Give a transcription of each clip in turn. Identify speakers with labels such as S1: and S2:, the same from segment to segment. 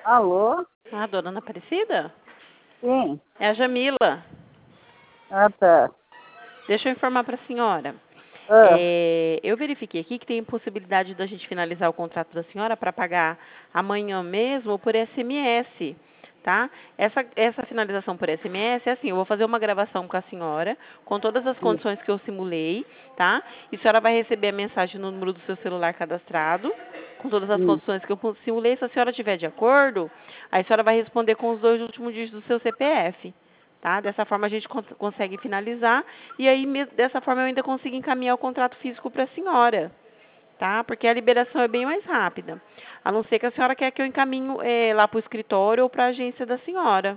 S1: Alô?
S2: Ah, dona Ana Aparecida?
S1: Sim.
S2: É a Jamila.
S1: Ah, tá.
S2: Deixa eu informar para a senhora.
S1: Ah,
S2: Eu verifiquei aqui que tem possibilidade da gente finalizar o contrato da senhora para pagar amanhã mesmo ou por SMS, tá? Essa finalização por SMS é assim, eu vou fazer uma gravação com a senhora, com todas as
S1: sim.
S2: condições que eu simulei, tá? E a senhora vai receber a mensagem no número do seu celular cadastrado, com todas as
S1: Sim.
S2: condições que eu simulei. Se a senhora estiver de acordo, aí a senhora vai responder com os 2 últimos dígitos do seu CPF. Tá? Dessa forma a gente consegue finalizar e aí dessa forma eu ainda consigo encaminhar o contrato físico para a senhora, tá? Porque a liberação é bem mais rápida. A não ser que a senhora quer que eu encaminhe lá para o escritório ou para a agência da senhora.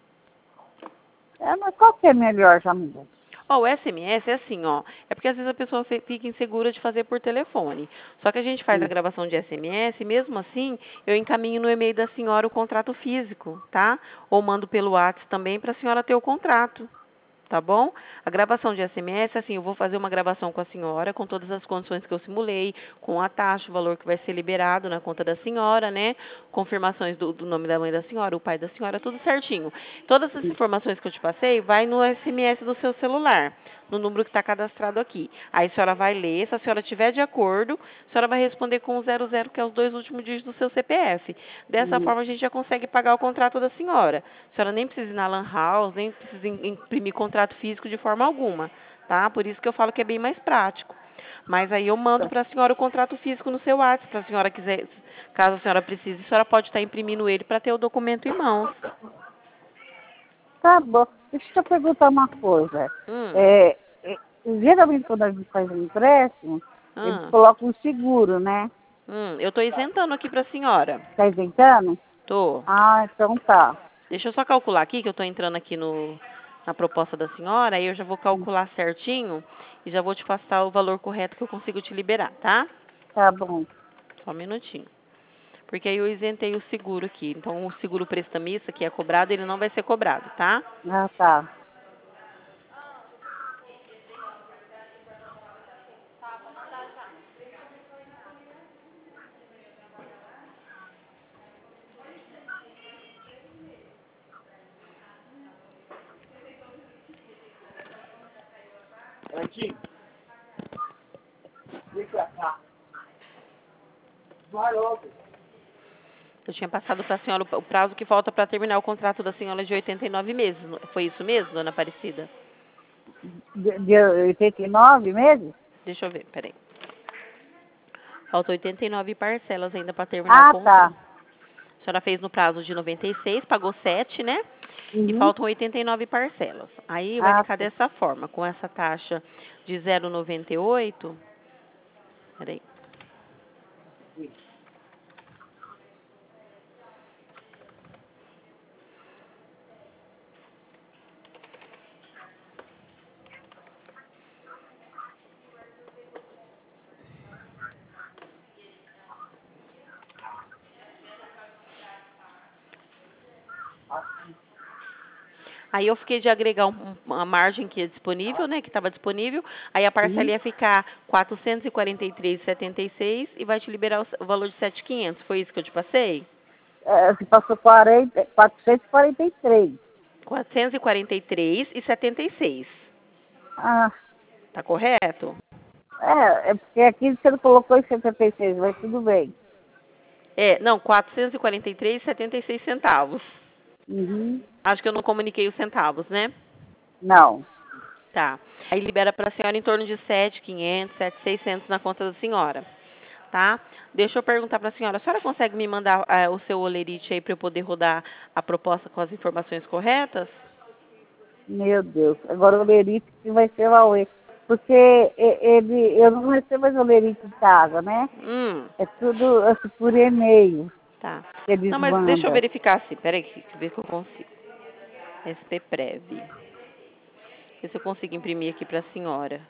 S1: Mas qual que é melhor, Jamila?
S2: Ó, o SMS é assim, ó. É porque às vezes a pessoa fica insegura de fazer por telefone. Só que a gente faz a
S1: Sim.
S2: gravação de SMS, e mesmo assim, eu encaminho no e-mail da senhora o contrato físico, tá? Ou mando pelo WhatsApp também para a senhora ter o contrato. Tá bom? A gravação de SMS, assim, eu vou fazer uma gravação com a senhora, com todas as condições que eu simulei, com a taxa, o valor que vai ser liberado na conta da senhora, né? Confirmações do nome da mãe da senhora, o pai da senhora, tudo certinho. Todas as informações que eu te passei, vai no SMS do seu celular, no número que está cadastrado aqui. Aí a senhora vai ler, se a senhora estiver de acordo, a senhora vai responder com o 00, que é os 2 últimos dígitos do seu CPF. Dessa
S1: Sim.
S2: forma, a gente já consegue pagar o contrato da senhora. A senhora nem precisa ir na Lan House, nem precisa imprimir contrato físico de forma alguma, tá? Por isso que eu falo que é bem mais prático. Mas aí eu mando para a senhora o contrato físico no seu WhatsApp, se a senhora quiser, caso a senhora precise, a senhora pode estar imprimindo ele para ter o documento em mãos.
S1: Tá bom. Deixa eu perguntar uma coisa.
S2: Hum,
S1: É, geralmente quando a gente faz um empréstimo, eles
S2: hum,
S1: colocam um seguro, né?
S2: eu estou isentando aqui para a senhora.
S1: Tá inventando?
S2: Tô.
S1: Ah, então tá.
S2: Deixa eu só calcular aqui, que eu estou entrando aqui na proposta da senhora, aí eu já vou calcular certinho e já vou te passar o valor correto que eu consigo te liberar, tá?
S1: Tá bom.
S2: Só um minutinho. Porque aí eu isentei o seguro aqui. Então, o seguro prestamista que é cobrado, ele não vai ser cobrado, tá?
S1: Ah, tá.
S3: Aqui. Vem pra cá. Vai logo.
S2: Eu tinha passado para a senhora o prazo que falta para terminar o contrato da senhora de 89 meses. Foi isso mesmo, dona Aparecida?
S1: De 89 meses?
S2: Deixa eu ver, peraí. Faltam 89 parcelas ainda para terminar o
S1: Ah, tá.
S2: contrato. A senhora fez no prazo de 96, pagou 7, né? E
S1: Uhum.
S2: faltam 89 parcelas. Aí vai
S1: Ah,
S2: ficar
S1: tá.
S2: dessa forma, com essa taxa de 0,98. Peraí. Aí eu fiquei de agregar uma margem que é disponível, né, que estava disponível. Aí a parcela
S1: Uhum.
S2: ia ficar 443,76 e vai te liberar o valor de 7.500. Foi isso que eu te passei?
S1: Você passou 443.
S2: 443,76.
S1: Ah,
S2: Tá correto?
S1: é porque aqui você não colocou em 76, mas tudo bem.
S2: Não, 443,76 centavos.
S1: Uhum.
S2: Acho que eu não comuniquei os centavos, né?
S1: Não.
S2: Tá. Aí libera para a senhora em torno de 7.500, 7.600 na conta da senhora. Tá? Deixa eu perguntar para a senhora consegue me mandar o seu olerite aí para eu poder rodar a proposta com as informações corretas?
S1: Meu Deus. Agora o Lerite que vai ser lá o porque eu não recebo mais o Lerite em casa, né?
S2: Hum,
S1: É tudo assim, por e-mail
S2: tá.
S1: que eles
S2: Não, mas deixa eu
S1: mandam.
S2: verificar assim. Peraí, deixa eu ver se eu consigo. SP Prev. Ver se eu consigo imprimir aqui para a senhora.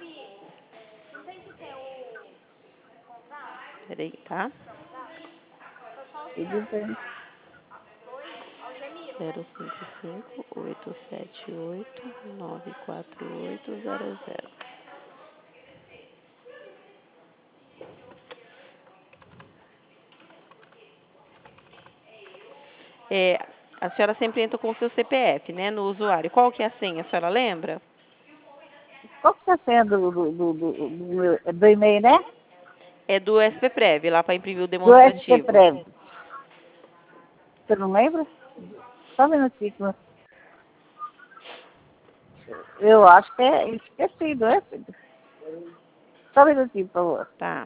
S2: Peraí, tá?
S1: Tudo bem.
S2: 055-878-94800. É, a senhora sempre entra com o seu CPF, né, no usuário. Qual que é a senha? A senhora lembra?
S1: Qual que é a senha do e-mail, né?
S2: É do SPPrev, lá para imprimir o
S1: Do
S2: demonstrativo.
S1: SPPrev. Você não lembra? Só um minutinho. Eu acho que é esquecido, é, filho? Só um minutinho, por favor.
S2: Tá.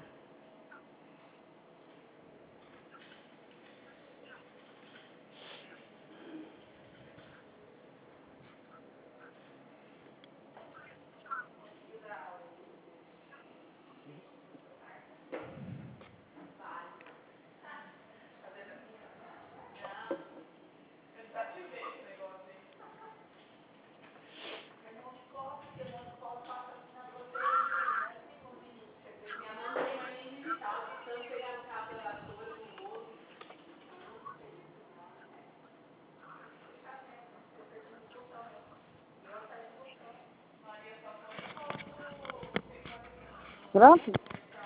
S1: Pronto?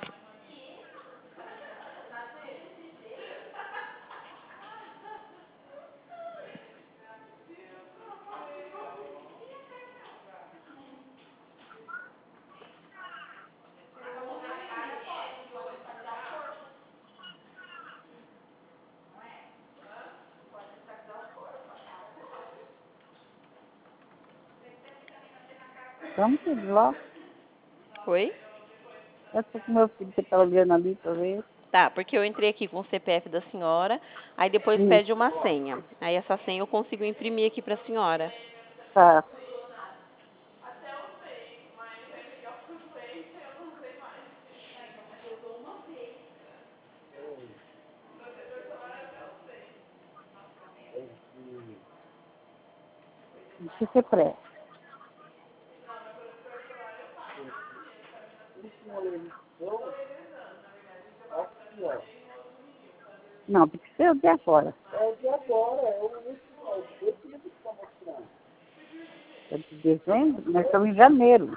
S1: Vamos, filho, logo.
S2: Oi?
S1: Eu tô com meu filho que tá olhando ali pra ver.
S2: Tá, porque eu entrei aqui com o CPF da senhora, aí depois pede uma senha. Aí essa senha eu consigo imprimir aqui para a senhora.
S1: Tá. Deixa eu ser pré. Não, tem que ser o de agora. É de dezembro? Nós estamos em janeiro.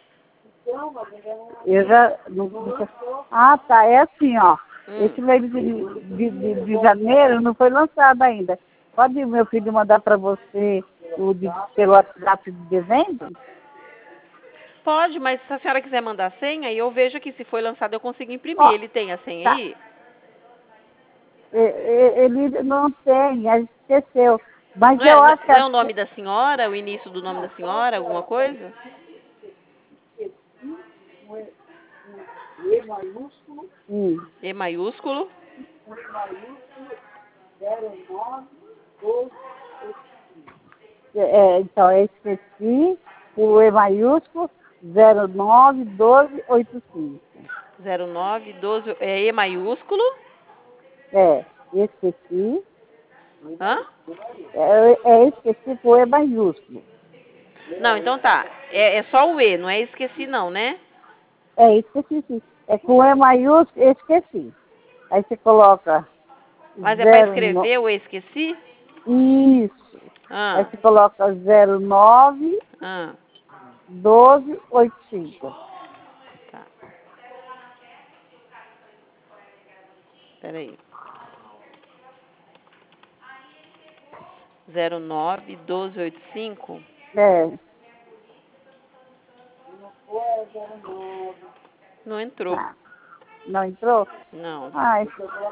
S1: Eu já... Ah, tá. É assim, ó. Esse mês de janeiro não foi lançado ainda. Pode meu filho mandar para você pelo WhatsApp de dezembro?
S2: Pode, mas se a senhora quiser mandar a senha, eu vejo aqui se foi lançado eu consigo imprimir.
S1: Ó,
S2: Ele tem a senha
S1: tá.
S2: aí?
S1: Ele não tem, ele esqueceu. Mas
S2: Não
S1: eu
S2: é,
S1: acho que
S2: não é o nome da senhora, o início do nome da senhora, alguma coisa?
S1: E maiúsculo.
S2: E maiúsculo?
S1: 0912. Então, eu esqueci o E maiúsculo 091285.
S2: 0912, é E maiúsculo?
S1: Esqueci.
S2: Hã?
S1: Esqueci com E maiúsculo.
S2: Não, então tá. É só o E, não é esqueci não, né?
S1: Esqueci, sim. É com E maiúsculo, esqueci. Aí você coloca
S2: Mas é para
S1: 09.
S2: escrever o esqueci?
S1: Isso. Aí
S2: Ah,
S1: você coloca 09
S2: ah,
S1: 1285.
S2: tá. Peraí. 091285?
S1: É.
S2: Não entrou.
S1: Ah, não entrou?
S2: Não.
S1: Ah,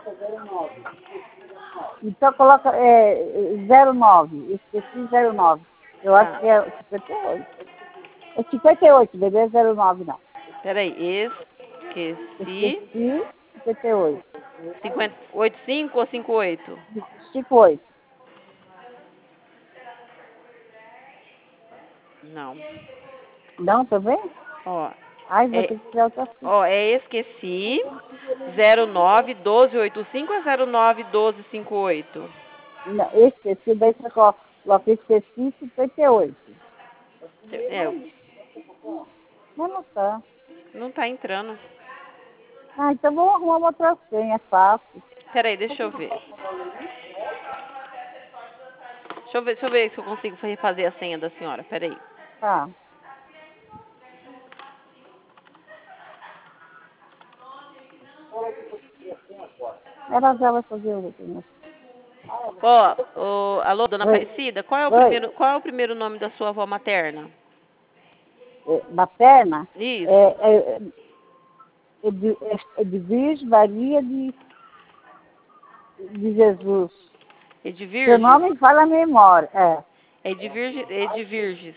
S1: então coloca 09. Esqueci 09. Eu acho
S2: Tá.
S1: que é 58. É 58, bebê, 09 não.
S2: Peraí. Esqueci.
S1: Esqueci 58.
S2: 85 ou 58?
S1: 58.
S2: Não.
S1: Não, também?
S2: Ó,
S1: Ai, vou
S2: é,
S1: ter que tirar outra fita.
S2: é esqueci. 091285 ou 091258?
S1: Não, esqueci, daí você coloca esqueci 58.
S2: É,
S1: Mas não tá.
S2: não tá entrando.
S1: Ah, então vamos arrumar uma outra senha, é fácil.
S2: Peraí, deixa eu ver. Deixa eu ver se eu consigo refazer a senha da senhora. Peraí.
S1: Tá. Ela já vai fazer outra, né?
S2: Alô, dona
S1: Oi.
S2: Aparecida,
S1: Oi.
S2: qual é o primeiro nome da sua avó materna?
S1: Materna?
S2: Isso.
S1: Edvige Maria de Jesus. Seu
S2: Edvirges?
S1: nome fala a memória.
S2: Edvirges.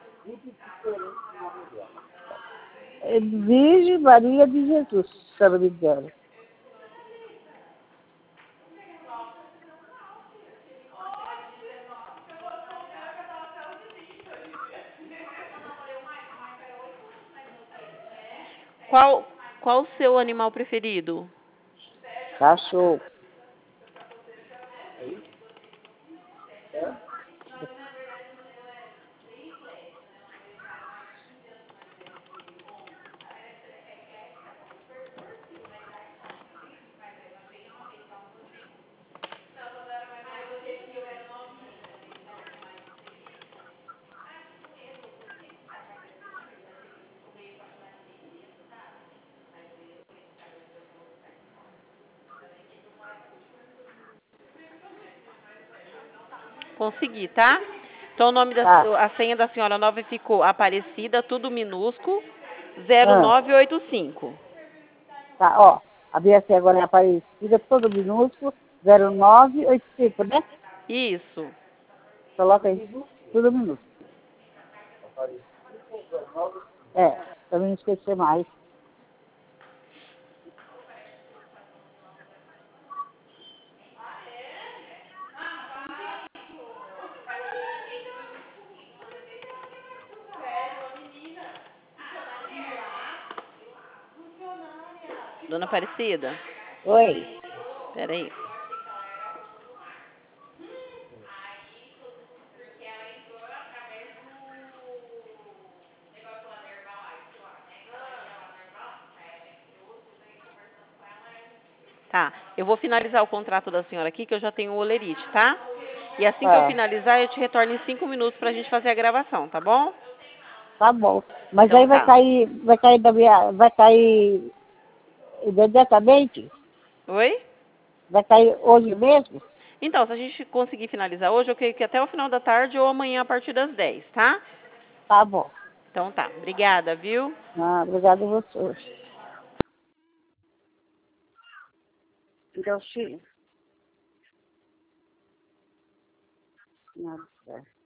S1: Edvige Maria de Jesus, se eu não me engano.
S2: Qual o seu animal preferido?
S1: Cachorro.
S2: Consegui, tá? Então,
S1: Tá.
S2: a senha da senhora nova ficou Aparecida, tudo minúsculo,
S1: Ah,
S2: 0985.
S1: tá, ó. A minha aqui agora é Aparecida, todo minúsculo, 0985, né?
S2: Isso.
S1: Coloca aí, tudo minúsculo. Pra mim não esquecer mais.
S2: Dona Aparecida?
S1: Oi.
S2: Peraí. Tá, eu vou finalizar o contrato da senhora aqui, que eu já tenho o olerite, tá? E assim que eu
S1: Ah,
S2: finalizar, eu te retorno em 5 minutos pra gente fazer a gravação, tá bom?
S1: tá bom. Mas
S2: Então
S1: aí
S2: tá.
S1: vai cair imediatamente?
S2: Oi?
S1: Vai cair hoje mesmo?
S2: Então, se a gente conseguir finalizar hoje, eu creio que até o final da tarde ou amanhã a partir das 10, tá?
S1: Tá bom.
S2: Então tá. Obrigada, viu?
S1: Ah, obrigada a você. Então, filho. Nada certo.